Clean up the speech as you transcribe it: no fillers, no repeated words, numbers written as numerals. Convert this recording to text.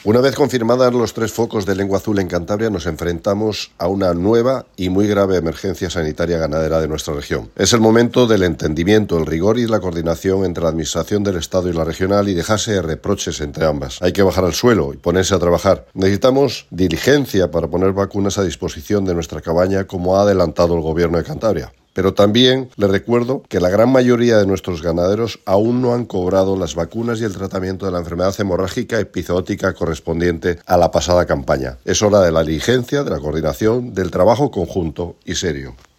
Una vez confirmadas los 3 focos de lengua azul en Cantabria, nos enfrentamos a una nueva y muy grave emergencia sanitaria ganadera de nuestra región. Es el momento del entendimiento, el rigor y la coordinación entre la administración del Estado y la regional y dejarse de reproches entre ambas. Hay que bajar al suelo y ponerse a trabajar. Necesitamos diligencia para poner vacunas a disposición de nuestra cabaña, como ha adelantado el Gobierno de Cantabria. Pero también les recuerdo que la gran mayoría de nuestros ganaderos aún no han cobrado las vacunas y el tratamiento de la enfermedad hemorrágica epizootica correspondiente a la pasada campaña. Es hora de la diligencia, de la coordinación, del trabajo conjunto y serio.